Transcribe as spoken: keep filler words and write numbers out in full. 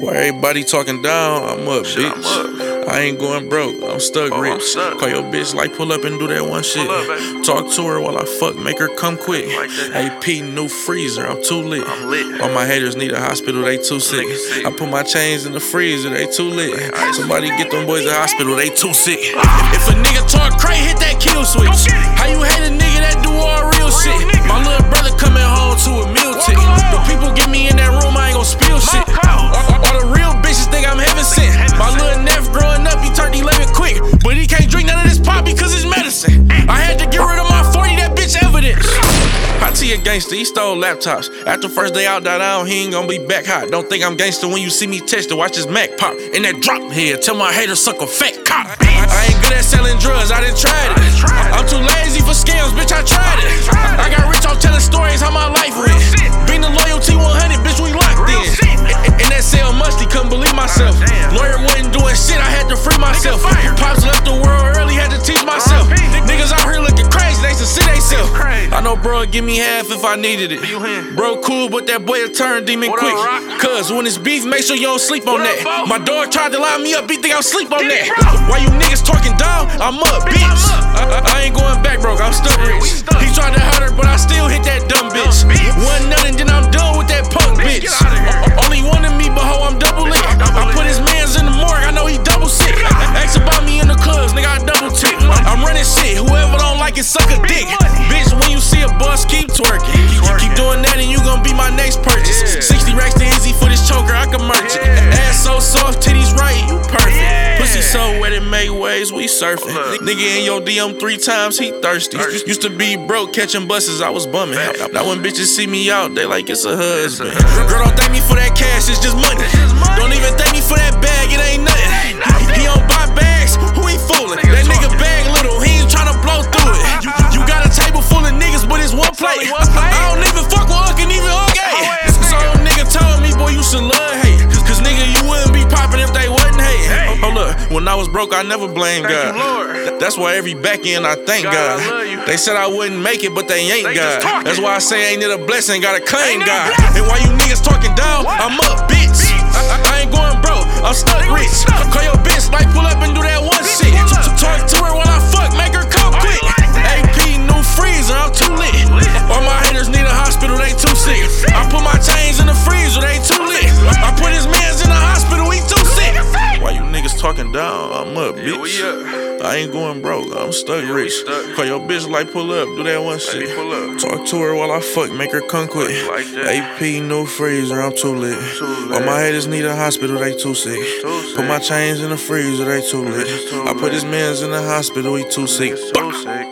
Why everybody talking down? I'm up, Shit, bitch. I'm up. I ain't going broke, I'm stuck Oh, I'm rich. stuck. Call your bitch like pull up and do that one shit. up, baby. Talk to her while I fuck, make her come quick. Like that. A P, new freezer, I'm too lit. I'm lit. All my haters need a hospital, they too sick. Nigga sick. I put my chains in the freezer, they too lit. Ice. Somebody get them boys to hospital, they too sick. If a nigga talk cray, hit that kill switch. How you hate a nigga that do all real shit? My little brother coming home to a meal ticket. The people get me in that room, I ain't gon' spill shit. All, all the real bitches think I'm heaven sent. My little nephew growing up, he turned eleven quick. But he can't drink none of this pop because it's medicine. I had to get rid of my forty, that bitch evidence. Hot T a gangster, he stole laptops. After first day out, that out, he ain't gon' be back hot. Don't think I'm gangster when you see me text to watch this Mac pop. In that drop head, tell my haters suck a fat cop. I, I ain't good at selling drugs, I done tried it. I'm too lazy for scams, bitch, I tried it. I got rich off telling stories how my life went. Being the loyalty one hundred, bitch, we locked in. In that cell musty, couldn't believe myself. Lawyer wasn't doing shit, I had to free myself. Pops left the world early, had to teach myself. Niggas out here looking crazy, they should see they self. I know bro give me half if I needed it. Bro cool, but that boy will turn demon quick. Cause when it's beef, make sure you don't sleep on that. My dog tried to line me up, he think I'll sleep on that. Why you niggas talking down? I'm up, bitch. I, I ain't going back broke, I'm stuck rich. He tried to hurt her, but I still hit that dumb bitch. One nothing, then I'm done with that punk bitch. Only one of me, but ho, I'm double lit. I put his mans in the morgue, I know he double sick. Ask about me in the clubs, nigga, I double tick. I'm running shit, whoever don't like it, suck a dick. Bitch, when you see a bus, keep twerking. Keep, keep doing that and you gon' be my next purchase. sixty racks to Izzy for this choker, I can merch it. Ass so soft, titties right, you perfect. Pussy so wet it make waves, we surfing. Nigga in your D M three times, he thirsty. Used to be broke, catching buses, I was bumming. Now when bitches see me out, they like it's a husband. Girl, don't thank me for that cash, it's just money. Don't even thank me for that bag, it ain't nothing. He don't buy bags, who he fooling? That nigga bag little, he ain't tryna blow through it. You got a table full of niggas, but it's one plate. I don't even fuck with Unc and even Unc gay. So nigga told me, boy, you should love hate. Cause nigga, you wouldn't be popping if they wasn't hating. Hold up, when I was broke, I never blamed God. That's why every back end I thank God. They said I wouldn't make it, but they ain't God. That's why I say ain't it a blessing, gotta claim God. And why you niggas talking down, I'm up, bitch. I, I, I ain't going broke, I'm stuck rich. Call your bitch like pull up and do that one shit. Talk to her while I fuck, make her come quick. A P, new freezer, I'm too lit. All my haters need a hospital, they too sick. I put my chains in the freezer, they too lit. I put his mans in the hospital, he too sick. Why you niggas talking down? I'm up, bitch. I ain't going broke, I'm stuck rich. Call your bitch like pull up, do that one shit. Talk to her while I fuck, make her come quick. A P, new freezer, I'm too lit. All my haters need a hospital, they too sick. Put my chains in the freezer, they too lit. I put his mans in the hospital, he too sick.